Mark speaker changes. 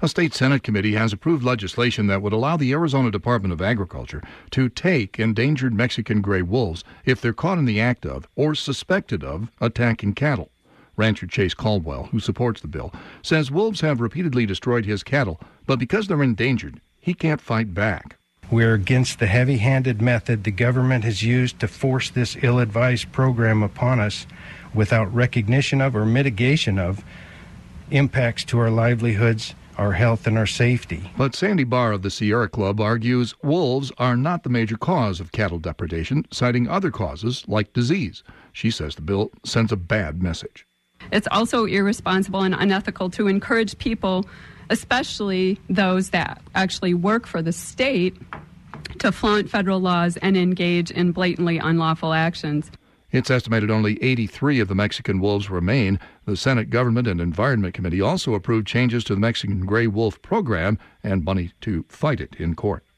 Speaker 1: A state Senate committee has approved legislation that would allow the Arizona Department of Agriculture to take endangered Mexican gray wolves if they're caught in the act of or suspected of attacking cattle. Rancher Chase Caldwell, who supports the bill, says wolves have repeatedly destroyed his cattle, but because they're endangered, he can't fight back.
Speaker 2: We're against the heavy-handed method the government has used to force this ill-advised program upon us without recognition of or mitigation of impacts to our livelihoods, our health, and our safety.
Speaker 1: But Sandy Barr of the Sierra Club argues wolves are not the major cause of cattle depredation, citing other causes like disease. She says the bill sends a bad message.
Speaker 3: It's also irresponsible and unethical to encourage people, especially those that actually work for the state, to flaunt federal laws and engage in blatantly unlawful actions.
Speaker 1: It's estimated only 83 of the Mexican wolves remain. The Senate Government and Environment Committee also approved changes to the Mexican gray wolf program and money to fight it in court.